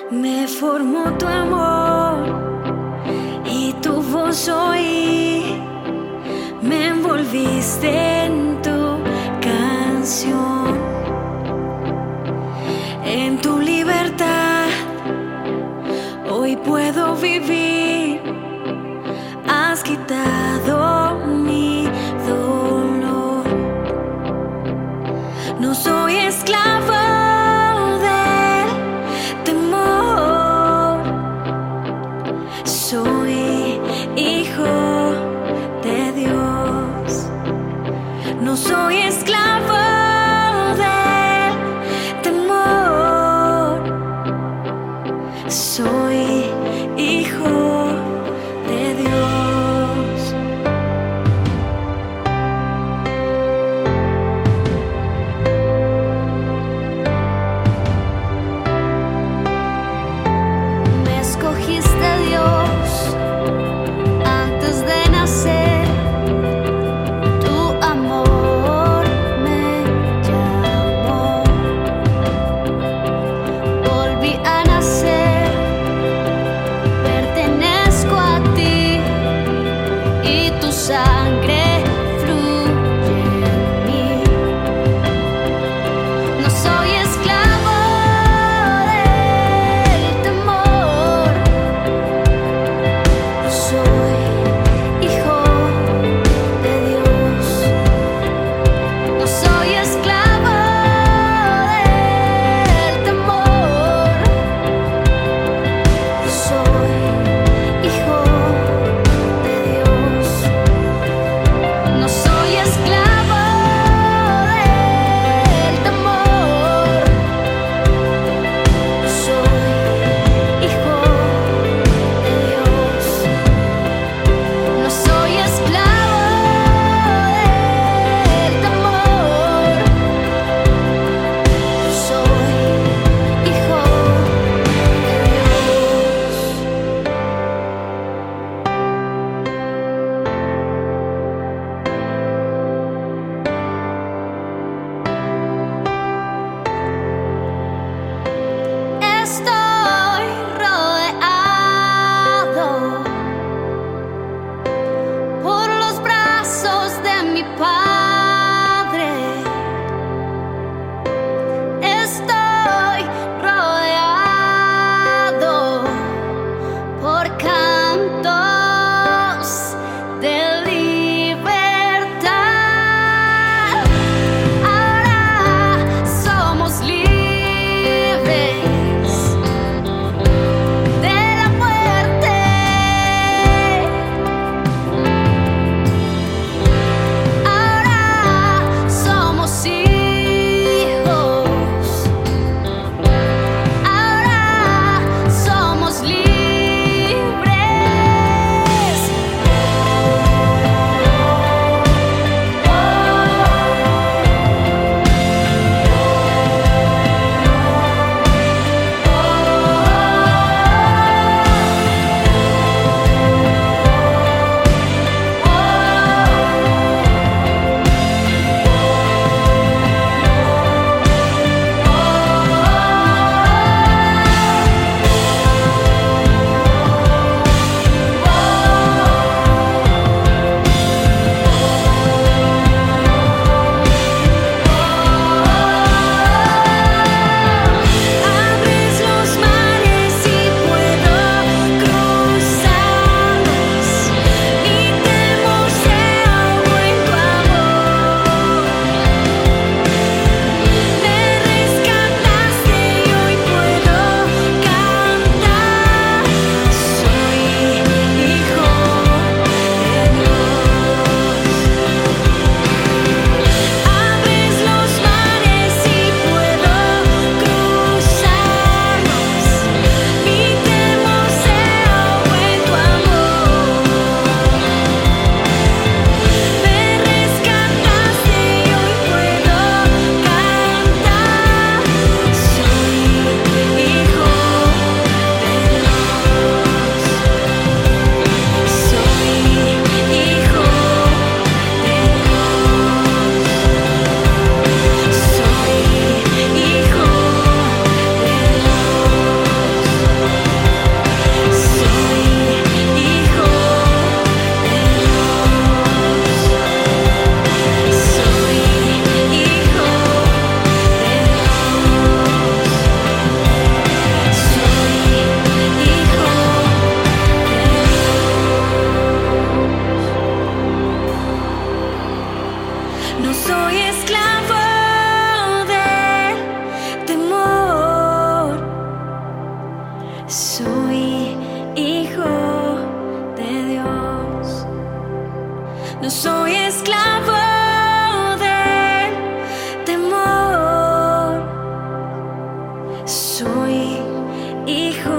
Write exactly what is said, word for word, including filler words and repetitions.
Me formó tu amor y tu voz oí. Me envolviste en tu canción. En tu libertad hoy puedo vivir. Has quitado mi dolor. No soy esclavo del temor. Soy hijo de Dios. No soy esclavo del temor. Soy hijo de Dios. Me escogiste, Dios, antes de nacer. Tu amor me llamó. Volví a nacer. Pertenezco a ti y tu sangre fluye en mí. No soy esclavo del temor. Soy hijo de Dios. No soy esclavo del temor. Soy hijo de Dios. hijo